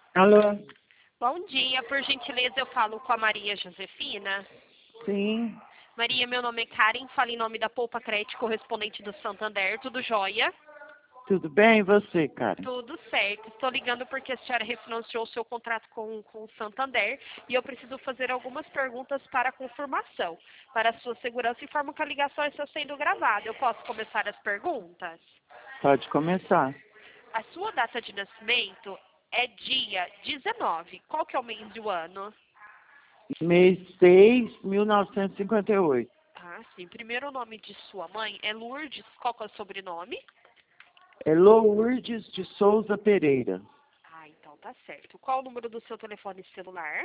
Alô? Bom dia, por gentileza eu falo com a Maria Josefina. Sim, Maria, meu nome é Karen, falo em nome da Poupa Crédito, correspondente do Santander, tudo jóia? tudo bem? E você, cara? Tudo certo, estou ligando porque a senhora refinanciou o seu contrato com o Santander e eu preciso fazer algumas perguntas para confirmação. Para a sua segurança, informo que a ligação está sendo gravada. Eu posso começar as perguntas? Pode começar. A sua data de nascimento é dia 19. Qual que é o mês do ano? Mês 6, 1958. Ah, sim. Primeiro o nome de sua mãe é Lourdes. Qual que é o sobrenome? É Lourdes de Souza Pereira. Ah, então tá certo. Qual o número do seu telefone celular?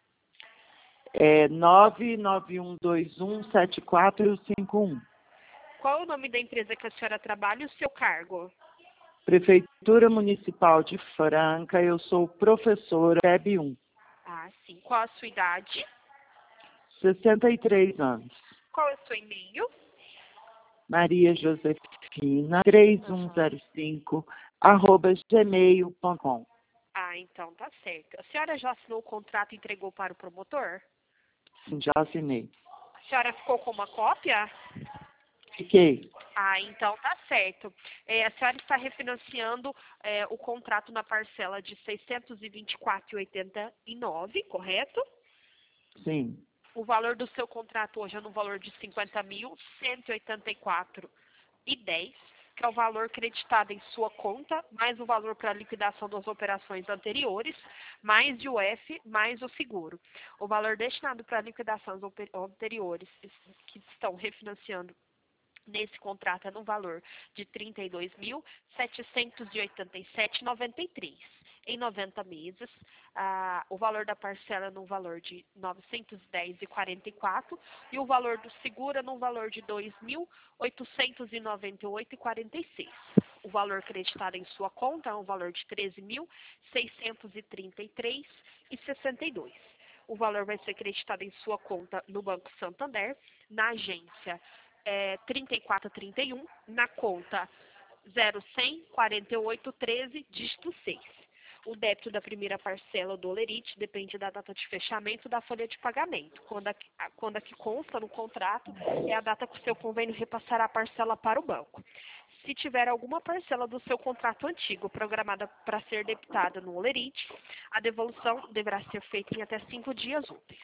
É 991217451. Qual é o nome da empresa que a senhora trabalha e o seu cargo? Prefeitura Municipal de Franca, eu sou professora PEB 1. Ah, sim. Qual a sua idade? 63 anos. Qual é o seu e-mail? Maria Josefina, Aham. 3105, @gmail.com. Ah, então tá certo. A senhora já assinou o contrato e entregou para o promotor? Sim, já assinei. A senhora ficou com uma cópia? Fiquei. Ah, então tá certo. A senhora está refinanciando o contrato na parcela de R$ 624,89, correto? Sim. O valor do seu contrato hoje é no valor de 50.184,10, que é o valor creditado em sua conta, mais o valor para a liquidação das operações anteriores, mais o F, mais o seguro. O valor destinado para a liquidação das anteriores que estão refinanciando nesse contrato é no valor de R$ 32.787,93. Em 90 meses, o valor da parcela é no valor de R$ 910,44 e o valor do seguro é no valor de R$ 2.898,46. O valor creditado em sua conta é um valor de R$ 13.633,62. O valor vai ser creditado em sua conta no Banco Santander, na agência 3431, na conta 0100 48 13, dígito 6. O débito da primeira parcela do Olerite depende da data de fechamento da folha de pagamento. Quando a que consta no contrato é a data que o seu convênio repassará a parcela para o banco. Se tiver alguma parcela do seu contrato antigo programada para ser debitada no Olerite, a devolução deverá ser feita em até 5 dias úteis.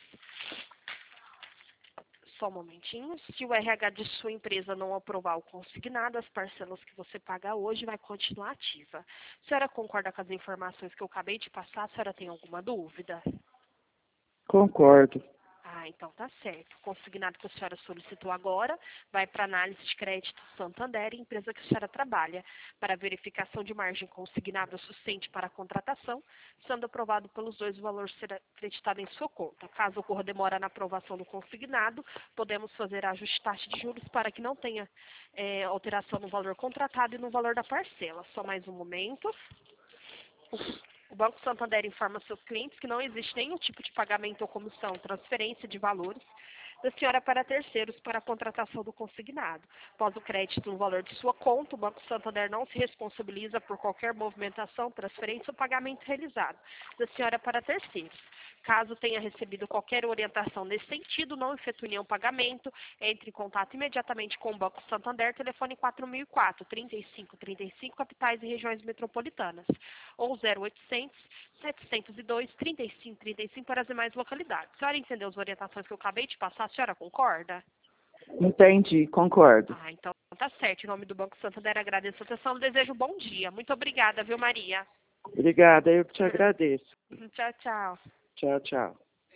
Só um momentinho. Se o RH de sua empresa não aprovar o consignado, as parcelas que você paga hoje vai continuar ativa. A senhora concorda com as informações que eu acabei de passar? A senhora tem alguma dúvida? Concordo. Ah, então tá certo. O consignado que a senhora solicitou agora vai para análise de crédito Santander, empresa que a senhora trabalha, para verificação de margem consignada suficiente para a contratação, sendo aprovado pelos dois, o valor será acreditado em sua conta. Caso ocorra demora na aprovação do consignado, podemos fazer ajuste de taxa de juros para que não tenha alteração no valor contratado e no valor da parcela. Só mais um momento. O Banco Santander informa seus clientes que não existe nenhum tipo de pagamento ou comissão, transferência de valores da senhora para terceiros para a contratação do consignado. Após o crédito no valor de sua conta, o Banco Santander não se responsabiliza por qualquer movimentação, transferência ou pagamento realizado da senhora para terceiros. Caso tenha recebido qualquer orientação nesse sentido, não efetue nenhum pagamento, entre em contato imediatamente com o Banco Santander, telefone 4004 3535, capitais e regiões metropolitanas, ou 0800 702 3535 para as demais localidades. A senhora entendeu as orientações que eu acabei de passar? A senhora concorda? Entendi, concordo. Ah, então tá certo. Em nome do Banco Santander, agradeço a atenção. Desejo um bom dia. Muito obrigada, viu, Maria? Obrigada, eu que te agradeço. Tchau, tchau. Tchau, tchau.